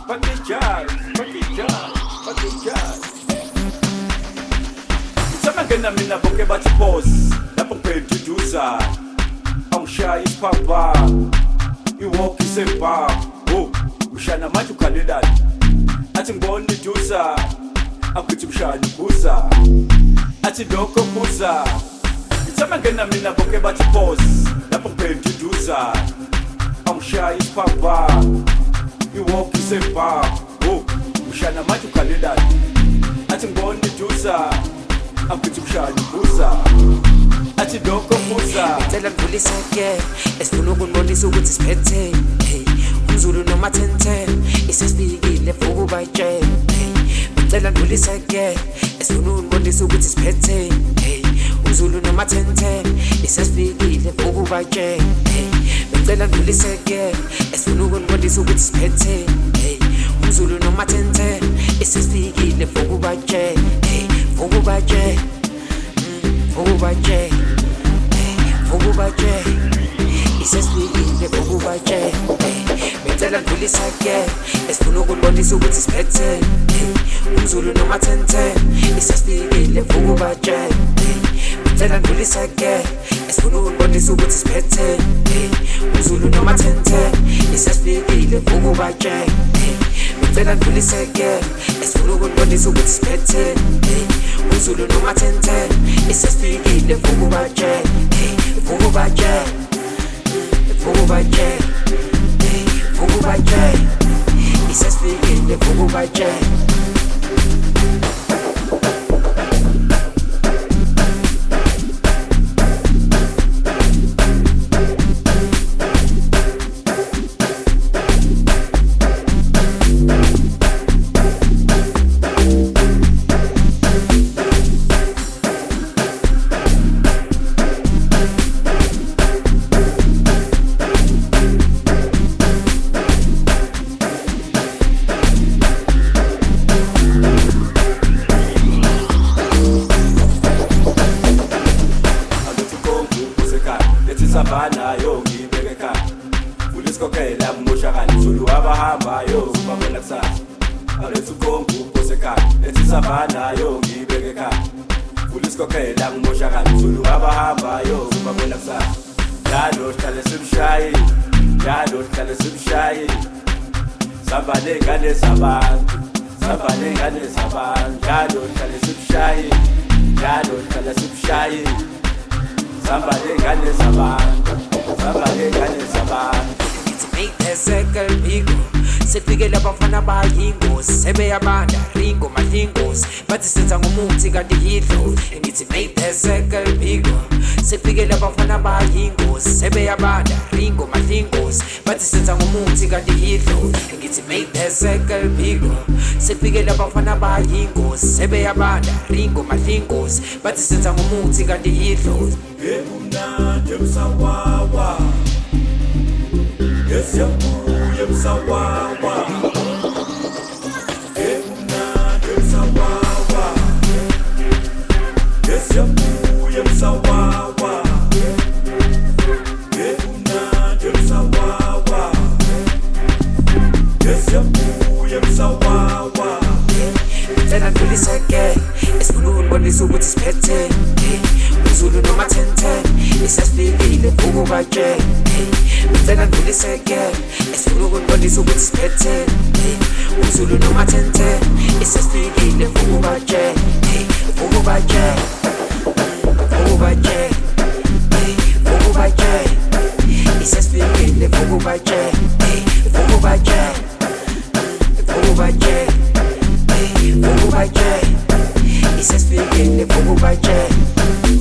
Pakijaz. Samangena mina bonke bathi pause lapho ngiphenduduza angishaya isiphapha iwalk isemba oh ushana manje ukhalelani athi ngibona iduza akuthi mshana ubuza athi lokho buza samangena mina bonke bathi pause lapho ngiphenduduza angishaya isiphapha iwalk isemba oh ushana manje ukhalelani athi ngibona iduza akuthi mshana ubuza athi lokho buza ngicela ngidlulisa ke esifuna ukubonisa ukuthi siphethe hey umzulu noma 1010 isesifikile ukuba tshela hey ngicela ngidlulisa ke esifuna ukubonisa ukuthi siphethe hey umzulu noma 1010 isesifikile ukuba tshela hey ngicela ngidlulisa ke esifuna ukubonisa ukuthi siphethe hey umzulu noma 1010 isesifikile ukuba tshela hey ukuba tshela Vugubache, Vugubache, isesifikile Vugubache. Ngicela ngidlulisa ke, esifuna ukubonisa ukuthi siphethe. Umzulu noma 1010, isesifikile Vugubache. Ngicela ngidlulisa ke, esifuna ukubonisa ukuthi siphethe. Umzulu noma 1010, isesifikile Vugubache. Ngicela ngidlulisa ke, esifuna ukubonisa ukuthi siphethe. Umzulu noma 1010 isesifikile Vugubache Vugubache Vugubache Vugubache isesifikile Vugubache Savana yo ngibeke ekhaya ulisikhokhela mmoshakala Zulu abahamba yo babona kusasa alethu konke uposekhaya ethi savana yo ngibeke ekhaya ulisikhokhela mmoshakala Zulu abahamba yo babona kusasa njalo sihlale simshayi njalo sihlale simshayi sabale ngane zabantu sabale ngane zabantu njalo sihlale simshayi njalo sihlale simshayi Somebody got this abantu, somebody got this abantu. Ngitsiphiphezeka mpiko sifikele abafana bayingozi sebeyabanda ringo malingozi bathi senza ngomuthi kanti yidlo ngitsiphiphezeka mpiko sifikele abafana bayingozi sebeyabanda ringo malingozi bathi senza ngomuthi kanti yidlo ngitsiphiphezeka mpiko sifikele abafana bayingozi sebeyabanda ringo malingozi bathi senza ngomuthi kanti yidlo Emnandi emsawawa Yesiyabuya emsawawa Emnandi emsawawa Yesiyabuya emsawawa Emnandi emsawawa Yesiyabuya emsawawa Ngicela ngidlulisa ke esifuna ukubonisa ukuthi siphethe Umzulu noma 1010 isesifikile Vugubache Ngicela ngidlulisa ke esifuna ukubonisa ukuthi siphethe Umzulu noma 1010 isesifikile Vugubache Vugubache Vugubache Vugubache isesifikile Vugubache Vugubache Vugubache Vugubache isesifikile Vugubache